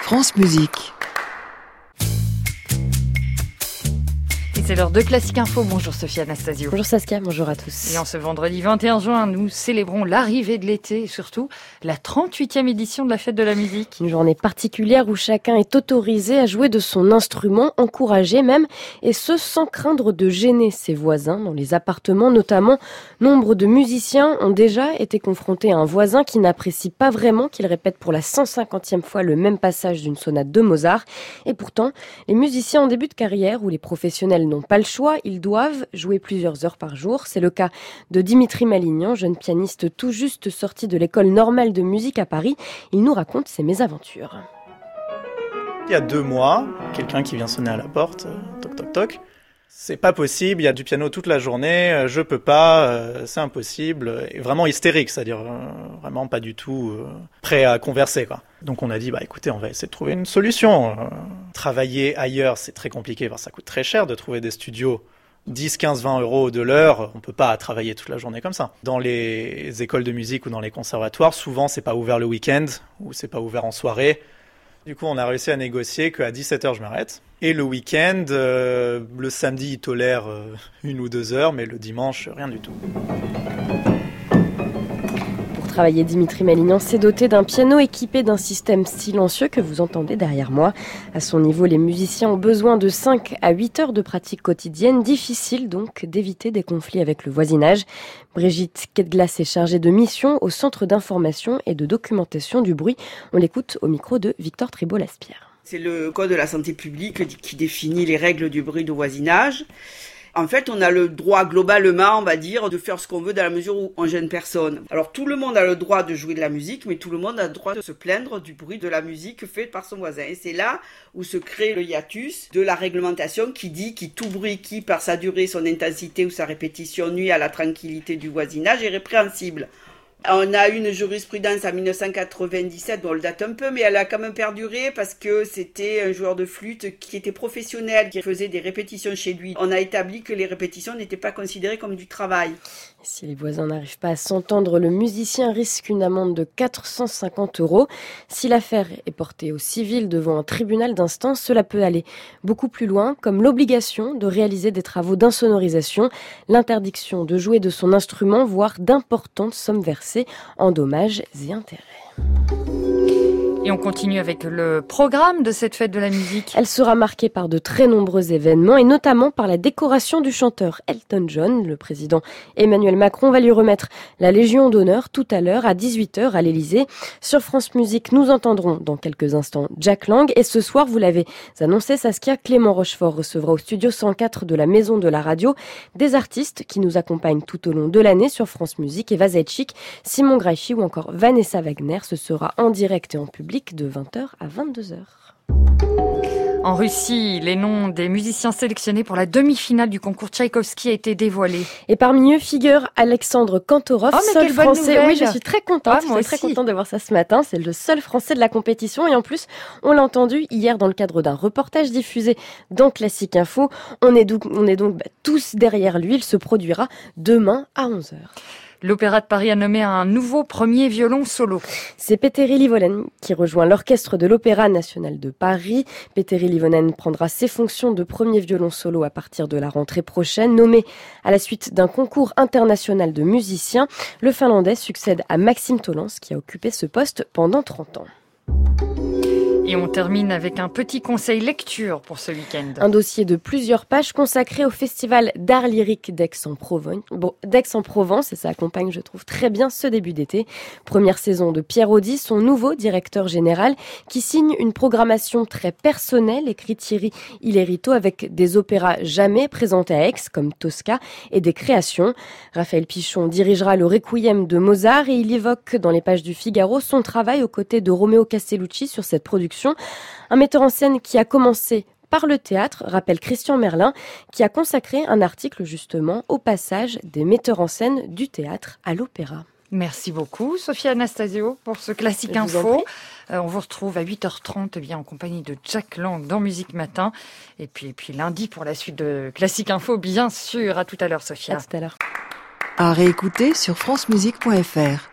France Musique. Et c'est l'heure de Classique Info. Bonjour Sophie Anastasio. Bonjour Saskia, bonjour à tous. Et en ce vendredi 21 juin, nous célébrons l'arrivée de l'été et surtout la 38e édition de la Fête de la musique. Une journée particulière où chacun est autorisé à jouer de son instrument, encouragé même, et ce sans craindre de gêner ses voisins. Dans les appartements notamment, nombre de musiciens ont déjà été confrontés à un voisin qui n'apprécie pas vraiment qu'il répète pour la 150e fois le même passage d'une sonate de Mozart. Et pourtant, les musiciens en début de carrière ou les professionnels n'ont pas le choix, ils doivent jouer plusieurs heures par jour. C'est le cas de Dimitri Malignan, jeune pianiste tout juste sorti de l'école normale de musique à Paris. Il nous raconte ses mésaventures. Il y a 2 mois, quelqu'un qui vient sonner à la porte, toc toc toc. C'est pas possible, il y a du piano toute la journée, je peux pas, c'est impossible. Et vraiment hystérique, c'est-à-dire vraiment pas du tout prêt à converser, quoi. Donc on a dit, écoutez, on va essayer de trouver une solution. Travailler ailleurs, c'est très compliqué, parce que ça coûte très cher de trouver des studios. 10, 15, 20 euros de l'heure, on peut pas travailler toute la journée comme ça. Dans les écoles de musique ou dans les conservatoires, souvent c'est pas ouvert le week-end, ou c'est pas ouvert en soirée. Du coup, on a réussi à négocier qu'à 17h, je m'arrête. Et le week-end, le samedi, il tolère 1 ou 2 heures, mais le dimanche, rien du tout. Pour travailler, Dimitri Malignan s'est doté d'un piano équipé d'un système silencieux que vous entendez derrière moi. À son niveau, les musiciens ont besoin de 5 à 8 heures de pratique quotidienne. Difficile donc d'éviter des conflits avec le voisinage. Brigitte Quetglas est chargée de mission au Centre d'information et de documentation du bruit. On l'écoute au micro de Victor Tribault-Laspierre. C'est le Code de la santé publique qui définit les règles du bruit de voisinage. En fait, on a le droit globalement, on va dire, de faire ce qu'on veut dans la mesure où on gêne personne. Alors tout le monde a le droit de jouer de la musique, mais tout le monde a le droit de se plaindre du bruit de la musique faite par son voisin. Et c'est là où se crée le hiatus de la réglementation qui dit que tout bruit qui, par sa durée, son intensité ou sa répétition, nuit à la tranquillité du voisinage est répréhensible. On a une jurisprudence en 1997, bon, elle date un peu, mais elle a quand même perduré parce que c'était un joueur de flûte qui était professionnel, qui faisait des répétitions chez lui. On a établi que les répétitions n'étaient pas considérées comme du travail. Si les voisins n'arrivent pas à s'entendre, le musicien risque une amende de 450 €. Si l'affaire est portée au civil devant un tribunal d'instance, cela peut aller beaucoup plus loin, comme l'obligation de réaliser des travaux d'insonorisation, l'interdiction de jouer de son instrument, voire d'importantes sommes versées en dommages et intérêts. Et on continue avec le programme de cette fête de la musique. Elle sera marquée par de très nombreux événements et notamment par la décoration du chanteur Elton John. Le président Emmanuel Macron va lui remettre la Légion d'honneur tout à l'heure à 18h à l'Elysée. Sur France Musique, nous entendrons dans quelques instants Jack Lang. Et ce soir, vous l'avez annoncé, Saskia, Clément Rochefort recevra au studio 104 de la Maison de la Radio des artistes qui nous accompagnent tout au long de l'année sur France Musique. Eva Zaitchik, Simon Graichy ou encore Vanessa Wagner. Ce sera en direct et en public de 20h à 22h. En Russie, les noms des musiciens sélectionnés pour la demi-finale du concours Tchaïkovski a été dévoilé. Et parmi eux figure Alexandre Kantorov, seul français. Oui, je suis très contente. Je suis très contente de voir ça ce matin. C'est le seul français de la compétition. Et en plus, on l'a entendu hier dans le cadre d'un reportage diffusé dans Classique Info. On est donc tous derrière lui. Il se produira demain à 11h. L'Opéra de Paris a nommé un nouveau premier violon solo. C'est Petteri Livonen qui rejoint l'orchestre de l'Opéra national de Paris. Petteri Livonen prendra ses fonctions de premier violon solo à partir de la rentrée prochaine. Nommé à la suite d'un concours international de musiciens, le Finlandais succède à Maxime Tolans qui a occupé ce poste pendant 30 ans. Et on termine avec un petit conseil lecture pour ce week-end. Un dossier de plusieurs pages consacré au Festival d'art lyrique d'Aix-en-Provence. Et ça accompagne, je trouve, très bien ce début d'été. Première saison de Pierre Audi, son nouveau directeur général, qui signe une programmation très personnelle, écrit Thierry Ilerito, avec des opéras jamais présentés à Aix, comme Tosca, et des créations. Raphaël Pichon dirigera le Requiem de Mozart et il évoque dans les pages du Figaro son travail aux côtés de Romeo Castellucci sur cette production. Un metteur en scène qui a commencé par le théâtre, rappelle Christian Merlin, qui a consacré un article justement au passage des metteurs en scène du théâtre à l'opéra. Merci beaucoup, Sophie Anastasio, pour ce Classique Info. On vous retrouve à 8h30 en compagnie de Jack Lang dans Musique Matin. Et puis lundi pour la suite de Classique Info, bien sûr. À tout à l'heure, Sophia. À tout à l'heure. À réécouter sur francemusique.fr.